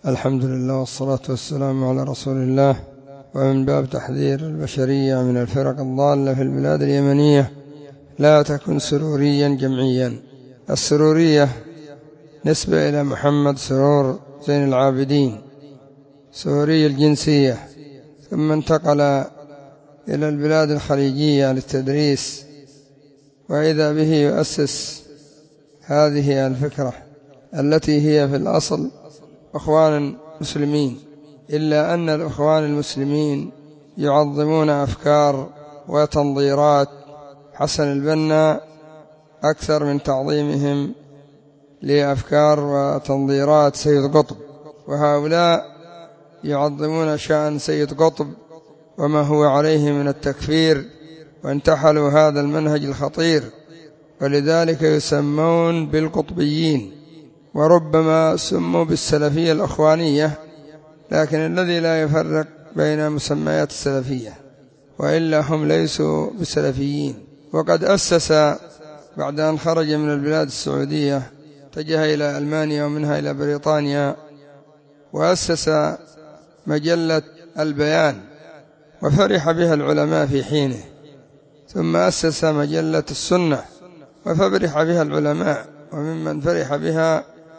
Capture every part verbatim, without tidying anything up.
الحمد لله والصلاة والسلام على رسول الله. ومن باب تحذير البشرية من الفرق الضالة في البلاد اليمنية: لا تكن سروريا جمعيا. السرورية نسبة إلى محمد سرور زين العابدين، سوري الجنسية، ثم انتقل إلى البلاد الخليجية للتدريس، وإذا به يؤسس هذه الفكرة التي هي في الأصل إخوان مسلمين، إلا أن الإخوان المسلمين يعظمون أفكار وتنظيرات حسن البنا أكثر من تعظيمهم لأفكار وتنظيرات سيد قطب، وهؤلاء يعظمون شأن سيد قطب وما هو عليه من التكفير، وانتحلوا هذا المنهج الخطير، ولذلك يسمون بالقطبيين، وربما سموا بالسلفية الأخوانية، لكن الذي لا يفرق بين مسميات السلفية، وإلا هم ليسوا بسلفيين. وقد أسس بعد أن خرج من البلاد السعودية اتجه إلى ألمانيا ومنها إلى بريطانيا، وأسس مجلة البيان وفرح بها العلماء في حينه، ثم أسس مجلة السنة وفرح بها العلماء، وممن فرح بها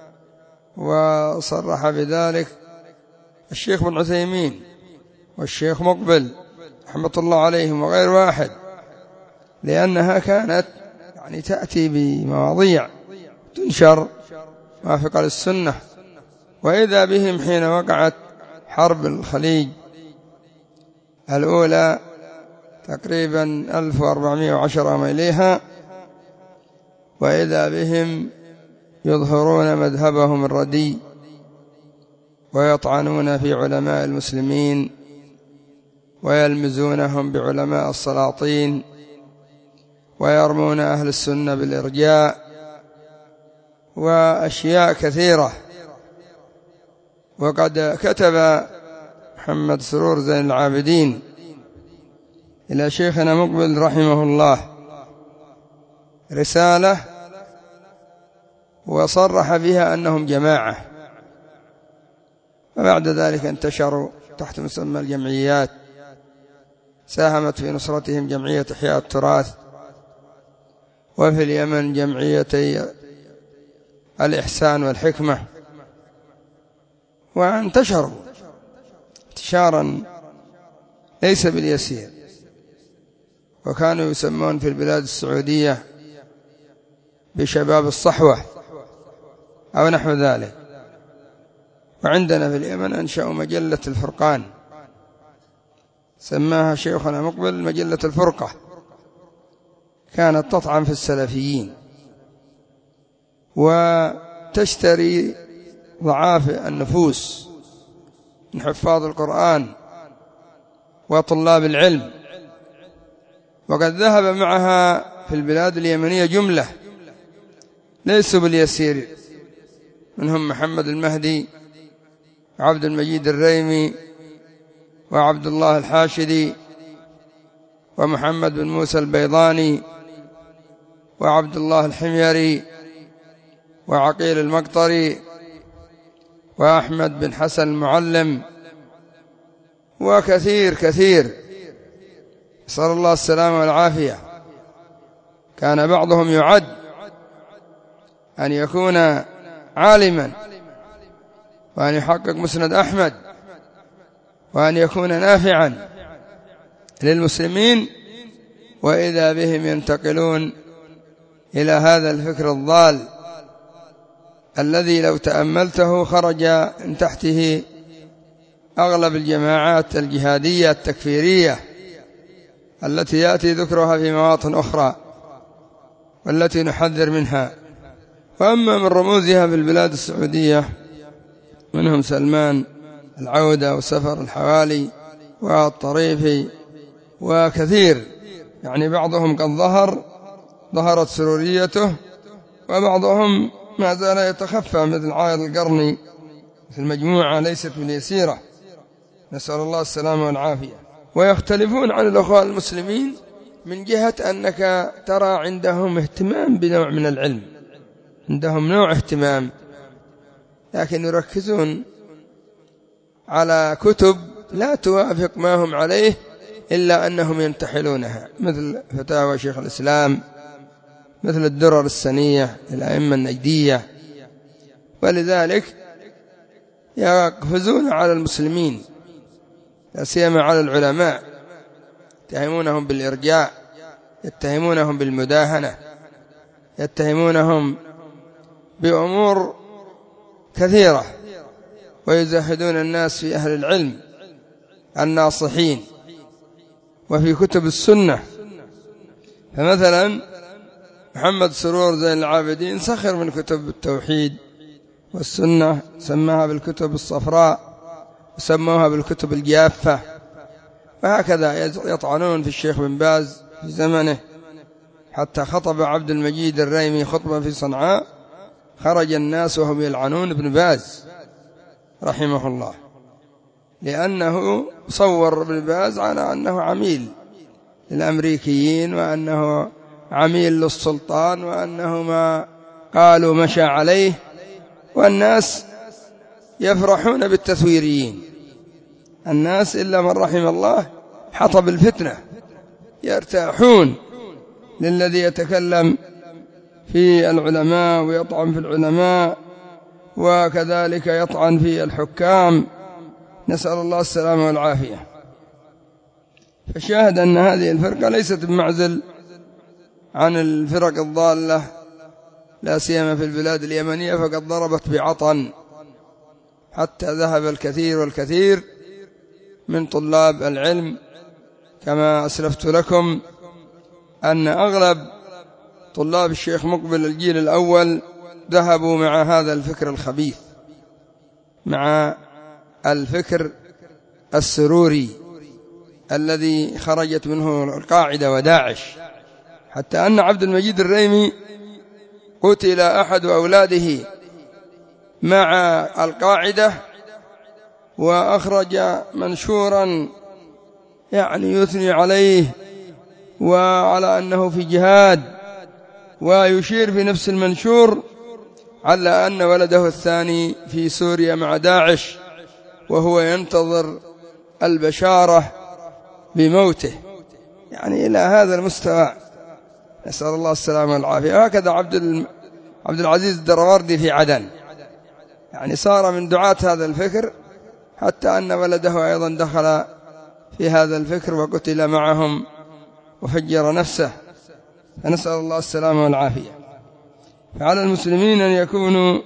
وصرح بذلك الشيخ بن عثيمين والشيخ مقبل رحمة الله عليهم وغير واحد، لأنها كانت يعني تأتي بمواضيع تنشر موافقة للسنة. وإذا بهم حين وقعت حرب الخليج الأولى تقريبا ألف وأربعمائة وعشرة وما إليها، وإذا بهم يظهرون مذهبهم الردي ويطعنون في علماء المسلمين ويلمزونهم بعلماء السلاطين ويرمون أهل السنة بالإرجاء وأشياء كثيرة. وقد كتب محمد سرور زين العابدين إلى شيخنا مقبل رحمه الله رسالة وصرح بها أنهم جماعة، وبعد ذلك انتشروا تحت مسمى الجمعيات. ساهمت في نصرتهم جمعية إحياء التراث، وفي اليمن جمعيتي الإحسان والحكمة، وانتشروا انتشارا ليس باليسير، وكانوا يسمون في البلاد السعودية بشباب الصحوة أو نحو ذلك. وعندنا في اليمن أنشأوا مجلة الفرقان، سماها شيخنا مقبل مجلة الفرقة، كانت تطعن في السلفيين وتشتري ضعاف النفوس من حفاظ القرآن وطلاب العلم. وقد ذهب معها في البلاد اليمنية جملة ليسوا باليسير، منهم محمد المهدي وعبد المجيد الريمي وعبد الله الحاشدي ومحمد بن موسى البيضاني وعبد الله الحميري وعقيل المقطري وأحمد بن حسن المعلم وكثير كثير، نسأل الله السلامة والعافية. كان بعضهم يعد أن يكون عالما، وأن يحقق مسند أحمد، وأن يكون نافعا للمسلمين، وإذا بهم ينتقلون إلى هذا الفكر الضال الذي لو تأملته خرج من تحته أغلب الجماعات الجهادية التكفيرية التي يأتي ذكرها في مواطن أخرى والتي نحذر منها. وأما من رموزها في البلاد السعودية منهم سلمان العودة وسفر الحوالي والطريفي وكثير، يعني بعضهم قد ظهر ظهرت سروريته، وبعضهم ما زال يتخفى مثل عائض القرني في المجموعة ليست من يسيرة، نسأل الله السلامة والعافية. ويختلفون عن الأخوة المسلمين من جهة أنك ترى عندهم اهتمام بنوع من العلم، عندهم نوع اهتمام، لكن يركزون على كتب لا توافق ما هم عليه إلا أنهم ينتحلونها، مثل فتاوى شيخ الإسلام، مثل الدرر السنية للأئمة النجدية. ولذلك يقفزون على المسلمين، لا سيما على العلماء، يتهمونهم بالإرجاء، يتهمونهم بالمداهنة، يتهمونهم بأمور كثيرة، ويزهدون الناس في أهل العلم الناصحين وفي كتب السنة. فمثلا محمد سرور زين العابدين سخر من كتب التوحيد والسنة، سماها بالكتب الصفراء وسموها بالكتب الجافة، وهكذا يطعنون في الشيخ بن باز في زمنه، حتى خطب عبد المجيد الريمي خطبة في صنعاء خرج الناس وهم يلعنون ابن باز رحمه الله، لأنه صور ابن باز على أنه عميل للأمريكيين، وأنه عميل للسلطان، وأنه ما قالوا مشى عليه. والناس يفرحون بالتثويريين، الناس إلا من رحم الله حطب الفتنة، يرتاحون للذي يتكلم في العلماء ويطعن في العلماء، وكذلك يطعن في الحكام، نسأل الله السلامة والعافية. فشاهد أن هذه الفرقة ليست بمعزل عن الفرق الضالة، لا سيما في البلاد اليمنية، فقد ضربت بعطن حتى ذهب الكثير والكثير من طلاب العلم، كما أسلفت لكم أن أغلب طلاب الشيخ مقبل الجيل الأول ذهبوا مع هذا الفكر الخبيث، مع الفكر السروري الذي خرجت منه القاعدة وداعش، حتى أن عبد المجيد الريمي قتل أحد أولاده مع القاعدة، وأخرج منشورا يعني يثني عليه وعلى أنه في جهاد، ويشير في نفس المنشور على أن ولده الثاني في سوريا مع داعش، وهو ينتظر البشارة بموته، يعني إلى هذا المستوى، نسأل الله السلامة والعافية. هكذا عبد عبد العزيز الدراوردي في عدن، يعني صار من دعاة هذا الفكر، حتى أن ولده أيضا دخل في هذا الفكر وقتل معهم وفجر نفسه، فنسأل الله السلامة والعافية. فعلى المسلمين أن يكونوا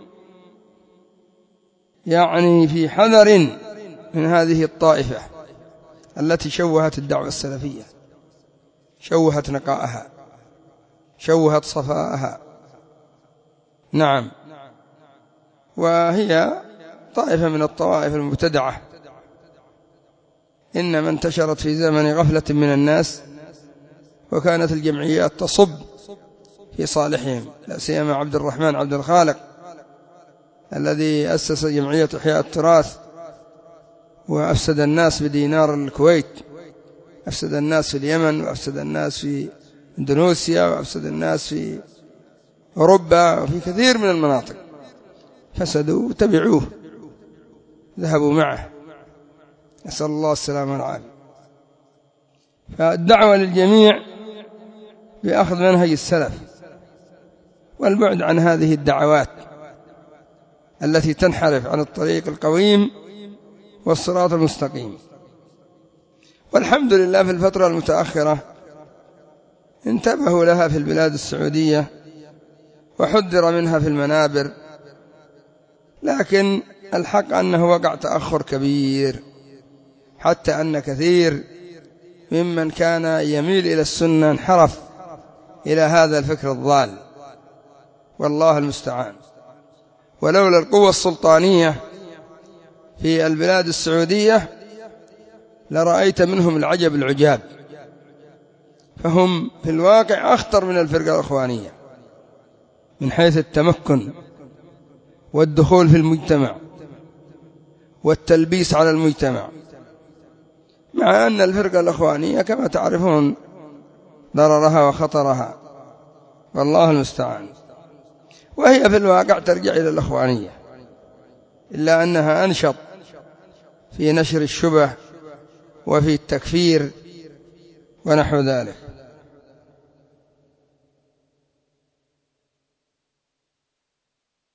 يعني في حذر من هذه الطائفة التي شوهت الدعوة السلفية، شوهت نقاءها، شوهت صفاءها. نعم، وهي طائفة من الطوائف المبتدعة، إنما انتشرت في زمن غفلة من الناس، وكانت الجمعيات تصب في صالحهم، لا سيما عبد الرحمن عبد الخالق الذي أسس جمعية إحياء التراث، وأفسد الناس بدينار الكويت، أفسد الناس في اليمن، وأفسد الناس في إندونيسيا، وأفسد الناس في أوروبا، وفي كثير من المناطق فسدوا وتبعوه، ذهبوا معه، نسأل الله السلامة والعافية. فالدعوة للجميع بأخذ منهج السلف، والبعد عن هذه الدعوات التي تنحرف عن الطريق القويم والصراط المستقيم. والحمد لله في الفترة المتأخرة انتبهوا لها في البلاد السعودية، وحذر منها في المنابر، لكن الحق أنه وقع تأخر كبير، حتى أن كثير ممن كان يميل إلى السنة انحرف إلى هذا الفكر الضال، والله المستعان. ولولا القوة السلطانية في البلاد السعودية لرأيت منهم العجب العجاب، فهم في الواقع أخطر من الفرقة الإخوانية من حيث التمكن والدخول في المجتمع والتلبيس على المجتمع، مع أن الفرقة الإخوانية كما تعرفون ضررها وخطرها، والله المستعان. وهي في الواقع ترجع إلى الإخوانية، إلا أنها أنشط في نشر الشبه وفي التكفير ونحو ذلك.